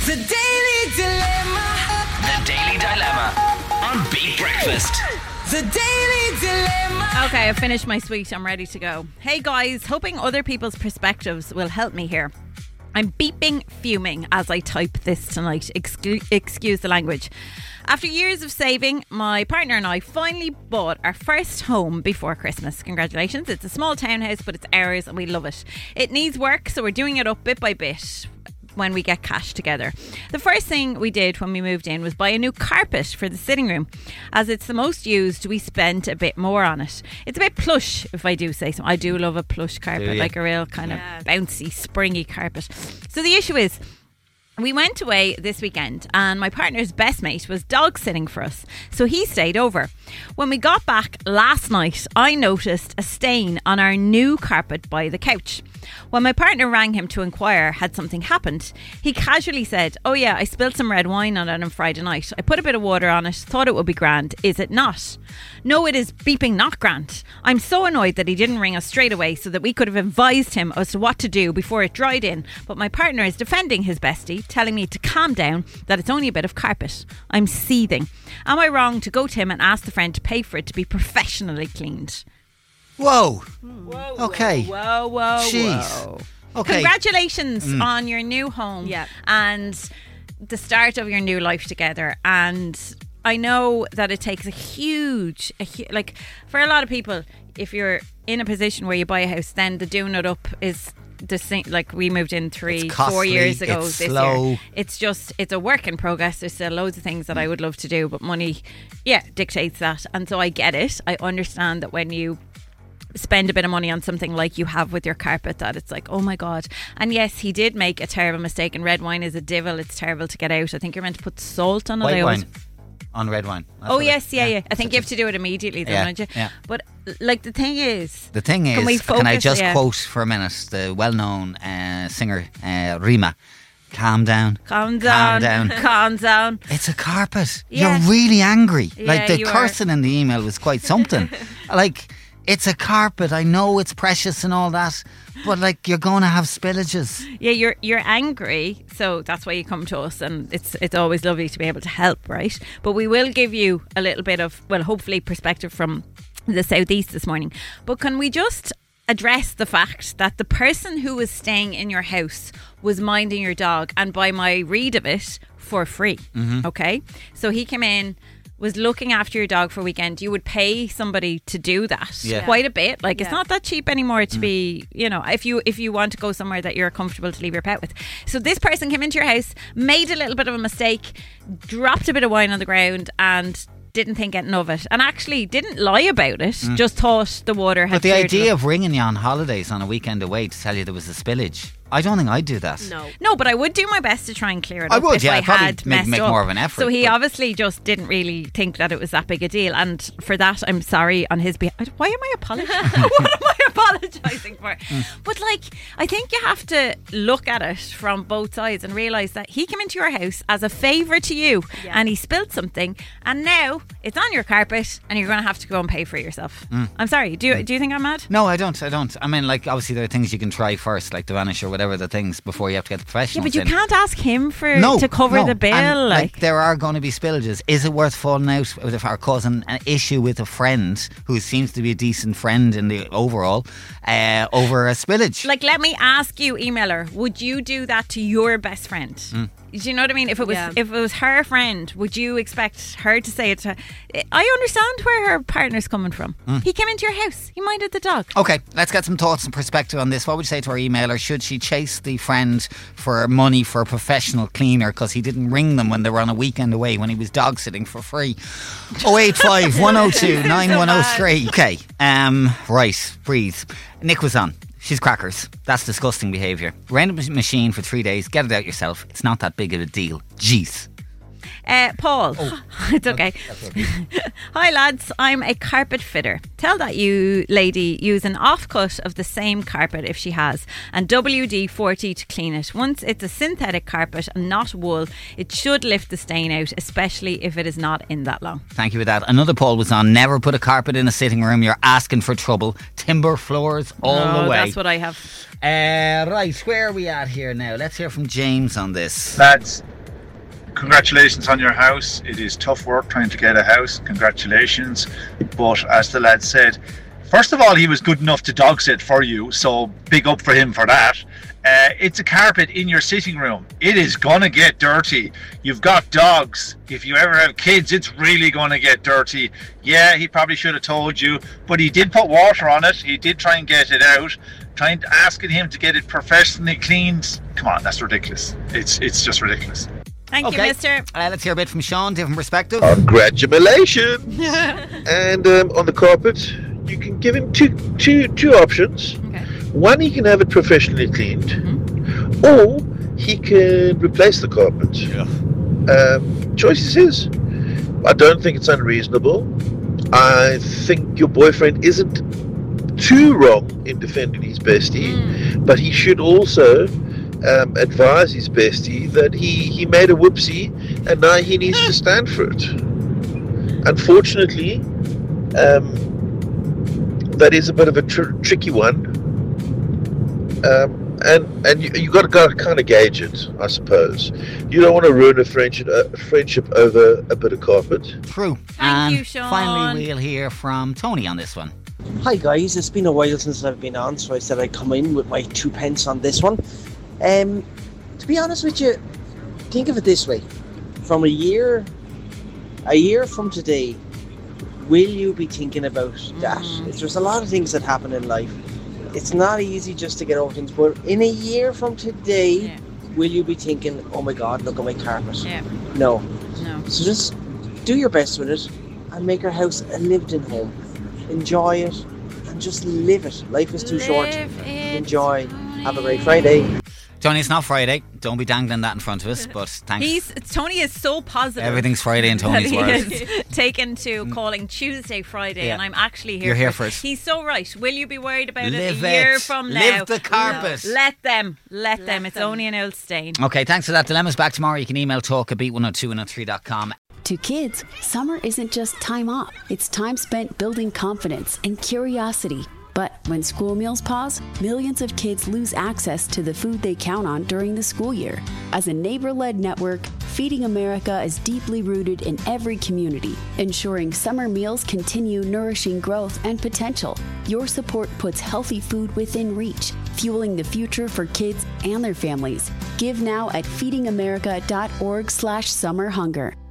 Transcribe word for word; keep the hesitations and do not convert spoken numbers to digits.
The Daily Dilemma. The Daily Dilemma on Beat Breakfast. The Daily Dilemma. Okay, I've finished my sweet. I'm ready to go. Hey guys, hoping other people's perspectives will help me here. I'm beeping fuming as I type this tonight. Excuse, excuse the language. After years of saving, my partner and I finally bought our first home before Christmas. Congratulations. It's a small townhouse, but it's ours and we love it. It needs work, so we're doing it up bit by bit when we get cash together. The first thing we did when we moved in was buy a new carpet for the sitting room. As it's the most used, we spent a bit more on it. It's a bit plush, if I do say so. I do love a plush carpet, like a real kind Yeah. of bouncy, springy carpet. So the issue is, we went away this weekend and my partner's best mate was dog sitting for us, so he stayed over. When we got back last night, I noticed a stain on our new carpet by the couch. When my partner rang him to inquire had something happened, he casually said, "Oh yeah, I spilled some red wine on it on Friday night. I put a bit of water on it, thought it would be grand. Is it not?" No, it is beeping not grand. I'm so annoyed that he didn't ring us straight away so that we could have advised him as to what to do before it dried in. But my partner is defending his bestie, telling me to calm down, that it's only a bit of carpet. I'm seething. Am I wrong to go to him and ask the friend to pay for it to be professionally cleaned? Whoa. Whoa, Okay. Whoa, whoa, Jeez. whoa. Okay. Congratulations on your new home. Yeah. And the start of your new life together. And I know that it takes a huge, a hu- like for a lot of people, if you're in a position where you buy a house, then the doing it up is the same. Like we moved in three, It's costly, four years ago it's this slow. year. It's just, it's a work in progress. There's still loads of things that I would love to do, but money, yeah, dictates that. And so I get it. I understand that when you spend a bit of money on something like you have with your carpet, that it's like, oh my god. And yes, he did make a terrible mistake, and red wine is a divil. It's terrible to get out. I think you're meant to put salt on it. White I always- wine on red wine. That's Oh what it- yes, yeah, yeah. I think you have to do it immediately, though, Yeah, don't you? yeah. But like the thing is, The thing is, Can we can I focus? just Yeah. quote for a minute the well-known uh, singer uh, Rima? Calm down. calm down, Calm down. calm down. It's a carpet. Yeah. You're really angry. Yeah, like the you are. cursing in the email was quite something. Like, it's a carpet. I know it's precious and all that, but like you're going to have spillages. Yeah, you're you're angry, so that's why you come to us, and it's it's always lovely to be able to help, right? But we will give you a little bit of, well, hopefully perspective from the southeast this morning. But can we just address the fact that the person who was staying in your house was minding your dog, and by my read of it, for free? Mm-hmm. Okay, so he came in, was looking after your dog for a weekend. You would pay somebody to do that, Yeah. quite a bit. Like, it's Yeah. not that cheap anymore to be, you know, if you if you want to go somewhere that you're comfortable to leave your pet with. So this person came into your house, made a little bit of a mistake, dropped a bit of wine on the ground, and didn't think anything of it, and actually didn't lie about it. Just thought the water had But the cleared idea it up. of ringing you on holidays on a weekend away to tell you there was a spillage, I don't think I'd do that. No. No, but I would do my best to try and clear it I up would, if yeah, I I'd probably had make- messed make up. more of an effort, So he but- obviously just didn't really think that it was that big a deal, and for that I'm sorry on his behalf. Why am I apologising? What am I apologising for? Mm. But like, I think you have to look at it from both sides and realise that he came into your house as a favour to you, Yeah. and he spilled something, and now it's on your carpet and you're going to have to go and pay for it yourself. Mm. I'm sorry, do you, do you think I'm mad? No, I don't. I don't. I mean, like, obviously there are things you can try first, like the vanish or whatever the things, before you have to get the Yeah, professionals but you in. can't ask him for No, to cover no. the bill. And, like, there are going to be spillages. Is it worth falling out with or causing an issue with a friend who seems to be a decent friend in the overall uh, over a spillage? Like, let me ask you, emailer, would you do that to your best friend? Mm. Do you know what I mean? If it was Yeah. if it was her friend, would you expect her to say it to her? I understand where her partner's coming from. Mm. He came into your house. He minded the dog. Okay, let's get some thoughts and perspective on this. What would you say to our emailer? Should she chase the friend for money for a professional cleaner because he didn't ring them when they were on a weekend away when he was dog sitting for free? oh eight five, one oh two, nine one oh three. Okay, um, right, breathe. Nick was on. She's crackers. That's disgusting behaviour. Rent a machine for three days, get it out yourself. It's not that big of a deal. Jeez. Uh, Paul, Oh. it's okay. Hi lads, I'm a carpet fitter. Tell that you lady use an offcut of the same carpet if she has, and W D forty to clean it. Once it's a synthetic carpet and not wool, it should lift the stain out, especially if it is not in that long. Thank you for that. Another poll was on. Never put a carpet in a sitting room. You're asking for trouble. Timber floors all oh, the way. that's what I have. Uh, right, where are we at here now? Let's hear from James on this. Lads, congratulations on your house. It is tough work trying to get a house. Congratulations. But as the lad said, first of all, he was good enough to dog sit for you, so big up for him for that. Uh, it's a carpet in your sitting room. It is gonna get dirty. You've got dogs. If you ever have kids, it's really gonna get dirty. Yeah, he probably should have told you, but he did put water on it. He did try and get it out. Trying to asking him to get it professionally cleaned. Come on, that's ridiculous. It's it's just ridiculous. Thank Okay. you, mister. Uh, let's hear a bit from Sean, different perspective. Congratulations. And um, on the carpet, you can give him two, two, two options. Okay. One, he can have it professionally cleaned, Mm-hmm. or he can replace the carpet. Yeah. Um, choice is his. I don't think it's unreasonable. I think your boyfriend isn't too wrong in defending his bestie, Mm. but he should also um, advise his bestie that he, he made a whoopsie and now he needs to stand for it. Unfortunately, um, that is a bit of a tr- tricky one. Um, and and you, you got to kind of gauge it, I suppose. You don't want to ruin a friendship, a friendship over a bit of carpet. True. Thank and you, Sean. finally, we'll hear from Tony on this one. Hi guys, it's been a while since I've been on, so I said I'd come in with my two pence on this one. Um, to be honest with you, think of it this way: from a year, a year from today, will you be thinking about that? Mm. There's a lot of things that happen in life. It's not easy just to get over things, but in a year from today, Yeah. will you be thinking, "Oh my God, look at my carpet"? Yeah. No. No. So just do your best with it and make your house a lived-in home. Enjoy it and just live it. Life is too short. Live it, Enjoy. Tony. Have a great Friday. Tony, it's not Friday. Don't be dangling that in front of us, but thanks. He's Tony is so positive. Everything's Friday in that Tony's he world. is taken to calling Tuesday Friday, Yeah. and I'm actually here. You're here for for it. He's so right. Will you be worried about Live it a year it. from now? Live the carpet. Let them. Let, them. It's only an old stain. Okay, thanks for that. Dilemma's back tomorrow. You can email talk at beat one oh two one oh three dot com. To kids, summer isn't just time off. It's time spent building confidence and curiosity. But when school meals pause, millions of kids lose access to the food they count on during the school year. As a neighbor-led network, Feeding America is deeply rooted in every community, ensuring summer meals continue nourishing growth and potential. Your support puts healthy food within reach, fueling the future for kids and their families. Give now at feeding america dot org slash summer hunger.